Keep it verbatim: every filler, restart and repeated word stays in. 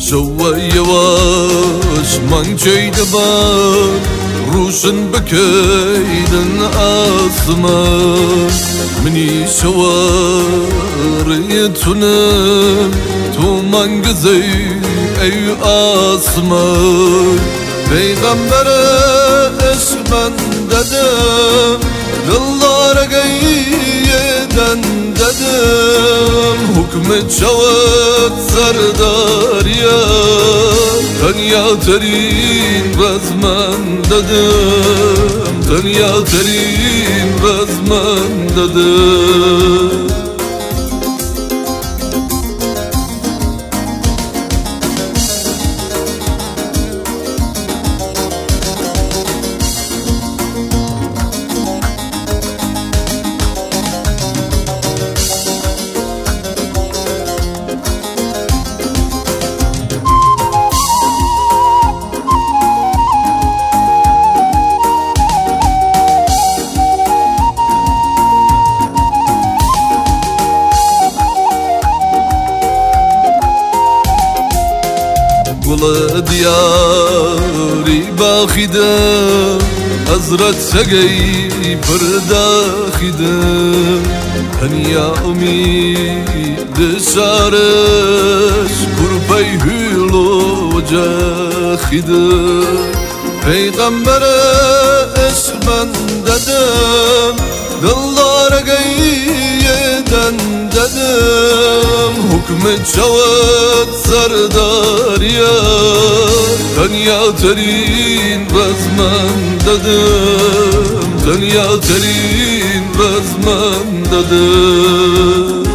شوى يواش من جيد بان روشن بكيدن آسمان مني شواريتنم تو من قزي أي آسمان پیغمبر عشق من ددم دلدار گیدن ددم حکم شود سرداریا دنیا ترین رزمن ددم دنیا ترین رزمن ددم گل دیاری باخیده حضرت سگی پرداخیده هنیا امید سارش کرپی هیلو جاخیده پیغمبر عشق من ددم دلدار گیدن ددم حکم شود سرداریا دنیا ترین رزمن ددم دنیا ترین رزمن ددم